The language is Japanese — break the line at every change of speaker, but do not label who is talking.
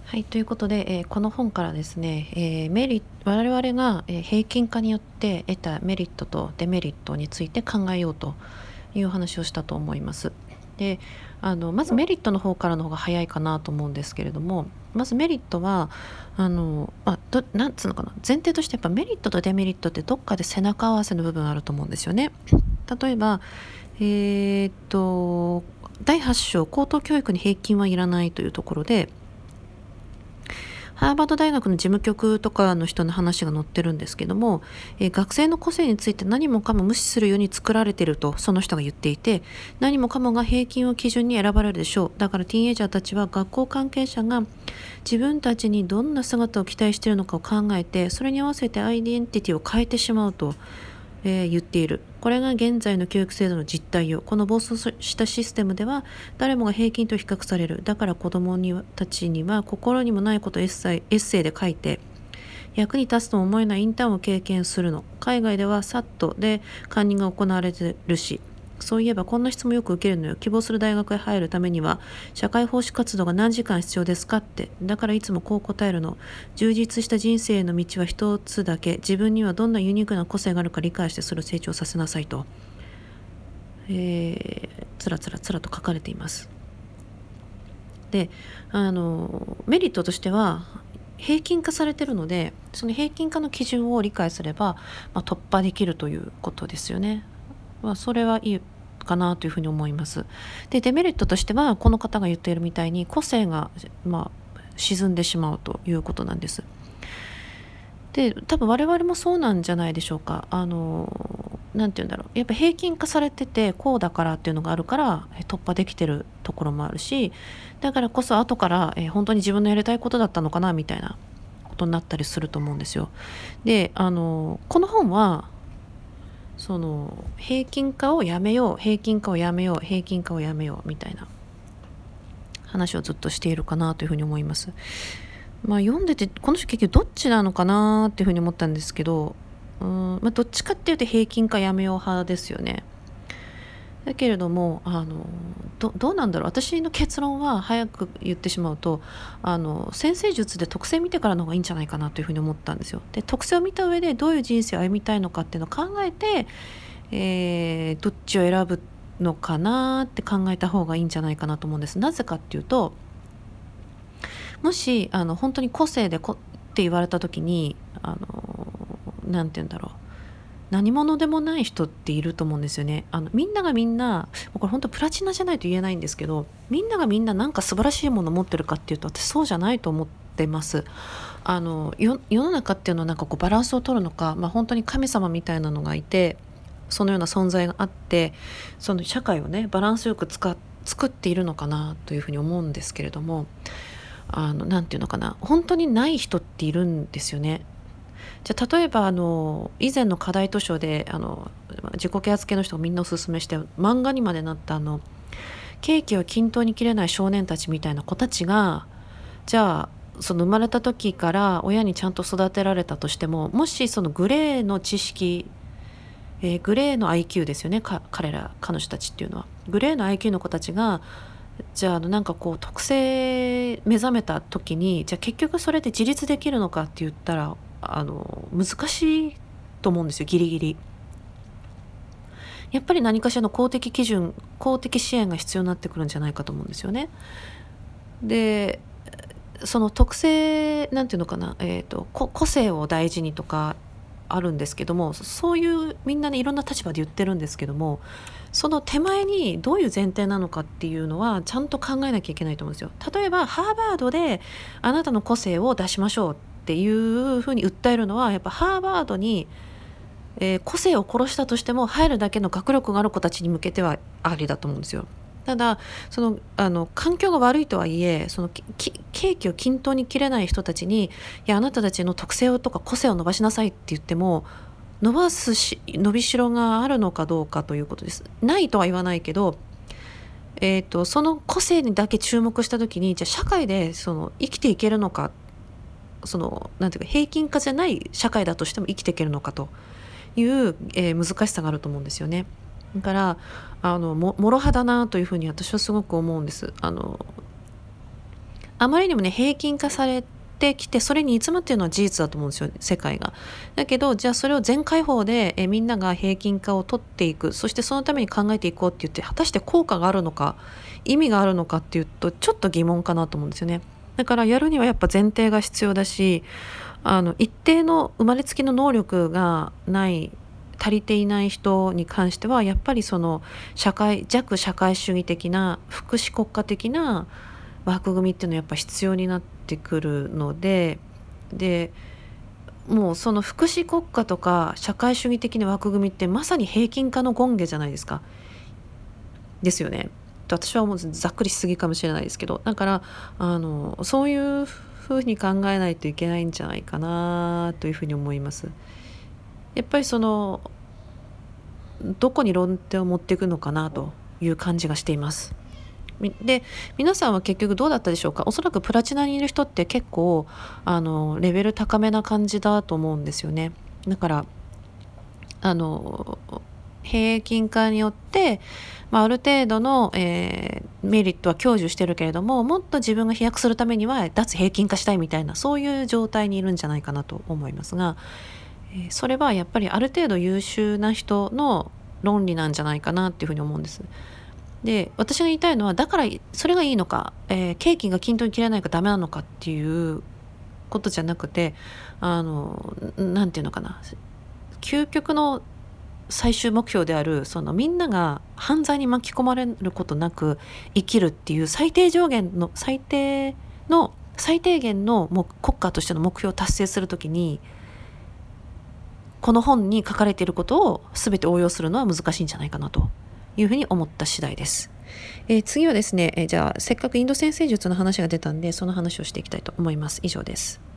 はい、ということで、この本からですね、我々が、平均化によって得たメリットとデメリットについて考えようという話をしたと思います。で、まずメリットの方からの方が早いかなと思うんですけれども、まずメリットはなんつうのかな、前提としてやっぱメリットとデメリットってどっかで背中合わせの部分あると思うんですよね。例えば、第8章高等教育に平均はいらないというところで、ハーバード大学の事務局とかの人の話が載ってるんですけども、学生の個性について何もかも無視するように作られているとその人が言っていて、何もかもが平均を基準に選ばれるでしょう。だからティーンエイジャーたちは学校関係者が自分たちにどんな姿を期待しているのかを考えて、それに合わせてアイデンティティを変えてしまうと言っている。これが現在の教育制度の実態よ。この暴走したシステムでは誰もが平均と比較される。だから子どもたちには心にもないことをエッセイで書いて役に立つとも思えないインターンを経験するの。海外ではサットでカンニングが行われてるし、そういえばこんな質問よく受けるのよ。希望する大学へ入るためには社会奉仕活動が何時間必要ですかって。だからいつもこう答えるの。充実した人生への道は一つだけ。自分にはどんなユニークな個性があるか理解してそれを成長させなさいと、つらつらつらと書かれています。で、メリットとしては平均化されているので、その平均化の基準を理解すれば、突破できるということですよね。それはいいかなというふうに思います。で、デメリットとしてはこの方が言っているみたいに個性が、沈んでしまうということなんです。で、多分我々もそうなんじゃないでしょうか。なんて言うんだろう、やっぱ平均化されててこうだからっていうのがあるから突破できてるところもあるし、だからこそ後から、本当に自分のやりたいことだったのかなみたいなことになったりすると思うんですよ。で、この本はその平均化をやめよう、平均化をやめよう、平均化をやめようみたいな話をずっとしているかなというふうに思います。読んでてこの人結局どっちなのかなっていうふうに思ったんですけど、どっちかっていうと平均化やめよう派ですよね。だけれどもどうなんだろう、私の結論は早く言ってしまうと、先生術で特性見てからの方がいいんじゃないかなというふうに思ったんですよ。で、特性を見た上でどういう人生を歩みたいのかっていうのを考えて、どっちを選ぶのかなって考えた方がいいんじゃないかなと思うんです。なぜかっていうと、もし本当に個性でって言われた時になんて言うんだろう、何者でもない人っていると思うんですよね。みんながみんな、これ本当プラチナじゃないと言えないんですけど、みんながみんななんか素晴らしいものを持ってるかっていうと私そうじゃないと思ってます。世の中っていうのはなんかこうバランスを取るのか、本当に神様みたいなのがいて、そのような存在があって、その社会をねバランスよく作っているのかなというふうに思うんですけれども、なんていうのかな、本当にない人っているんですよね。じゃあ例えば以前の課題図書で自己啓発系の人がみんなおすすめして漫画にまでなったケーキを均等に切れない少年たちみたいな子たちが、じゃあその生まれた時から親にちゃんと育てられたとしても、もしそのグレーの知識、グレーの IQ ですよね、彼女たちっていうのはグレーの IQ の子たちが、じゃあなんかこう特性目覚めた時に、じゃあ結局それで自立できるのかって言ったら難しいと思うんですよ。ギリギリやっぱり何かしらの公的基準、公的支援が必要になってくるんじゃないかと思うんですよね。で、その特性なんていうのかな、個性を大事にとかあるんですけども、そういうみんなねいろんな立場で言ってるんですけども、その手前にどういう前提なのかっていうのはちゃんと考えなきゃいけないと思うんですよ。例えばハーバードであなたの個性を出しましょうっていうふうに訴えるのは、やっぱハーバードに、個性を殺したとしても入るだけの学力がある子たちに向けてはありだと思うんですよ。ただ環境が悪いとはいえ、そのケーキを均等に切れない人たちに、いやあなたたちの特性とか個性を伸ばしなさいって言っても伸びしろがあるのかどうかということです。ないとは言わないけど、その個性にだけ注目した時に、じゃあ社会で生きていけるのか、なんていうか平均化じゃない社会だとしても生きていけるのかという、難しさがあると思うんですよね。だから諸刃だなというふうに私はすごく思うんです。 あまりにもね平均化されてきて、それに煮詰まっているのは事実だと思うんですよ、世界が。だけどじゃあそれを全開放でみんなが平均化を取っていく、そしてそのために考えていこうって言って、果たして効果があるのか意味があるのかっていうとちょっと疑問かなと思うんですよね。だからやるにはやっぱ前提が必要だし、一定の生まれつきの能力がない足りていない人に関してはやっぱりその弱社会主義的な福祉国家的な枠組みっていうのはやっぱ必要になってくるので、もうその福祉国家とか社会主義的な枠組みってまさに平均化の権下じゃないですか。ですよね。私はもうざっくりしすぎかもしれないですけど、だからそういうふうに考えないといけないんじゃないかなというふうに思います。やっぱりそのどこに論点を持っていくのかなという感じがしています。で皆さんは結局どうだったでしょうか。おそらくプラチナにいる人って結構レベル高めな感じだと思うんですよね。だから平均化によって、ある程度の、メリットは享受してるけれども、もっと自分が飛躍するためには脱平均化したいみたいな、そういう状態にいるんじゃないかなと思いますが、それはやっぱりある程度優秀な人の論理なんじゃないかなっていうふうに思うんです。で私が言いたいのは、だからそれがいいのか、ケーキが均等に切れないかダメなのかっていうことじゃなくて、なんていうのかな、究極の最終目標であるそのみんなが犯罪に巻き込まれることなく生きるっていう最低限の国家としての目標を達成するときに、この本に書かれていることを全て応用するのは難しいんじゃないかなというふうに思った次第です。次はですね、じゃあせっかくインド占星術の話が出たんで、その話をしていきたいと思います。以上です。